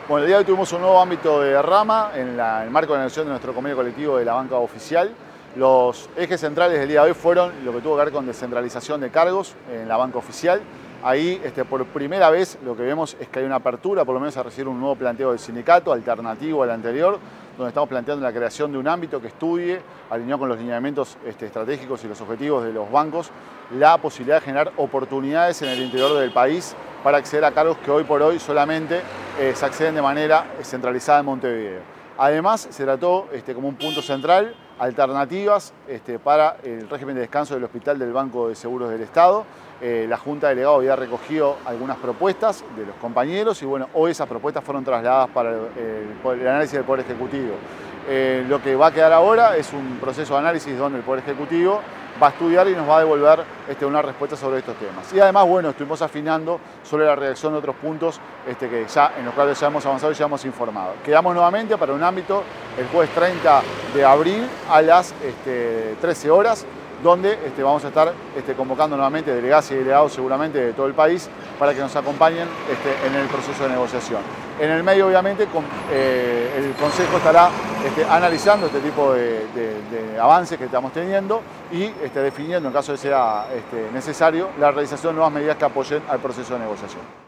Bueno, el día de hoy tuvimos un nuevo ámbito de rama en el marco de la negociación de nuestro convenio colectivo de la banca oficial. Los ejes centrales del día de hoy fueron lo que tuvo que ver con descentralización de cargos en la banca oficial. Ahí, por primera vez, lo que vemos es que hay una apertura, por lo menos a recibir un nuevo planteo del sindicato, alternativo al anterior, donde estamos planteando la creación de un ámbito que estudie, alineado con los lineamientos estratégicos y los objetivos de los bancos, la posibilidad de generar oportunidades en el interior del país para acceder a cargos que hoy por hoy solamente se acceden de manera centralizada en Montevideo. Además, se trató como un punto central alternativas para el régimen de descanso del Hospital del Banco de Seguros del Estado. La Junta de Delegados había recogido algunas propuestas de los compañeros y bueno, hoy esas propuestas fueron trasladadas para el análisis del Poder Ejecutivo. Lo que va a quedar ahora es un proceso de análisis donde el Poder Ejecutivo va a estudiar y nos va a devolver una respuesta sobre estos temas. Y además, bueno, estuvimos afinando sobre la redacción de otros puntos en los cuales ya hemos avanzado y ya hemos informado. Quedamos nuevamente para un ámbito el jueves 30 de abril a las 13 horas, donde vamos a estar convocando nuevamente delegadas y delegados seguramente de todo el país para que nos acompañen en el proceso de negociación. En el medio, obviamente, el Consejo estará analizando este tipo de avances que estamos teniendo y definiendo, en caso de sea necesario, la realización de nuevas medidas que apoyen al proceso de negociación.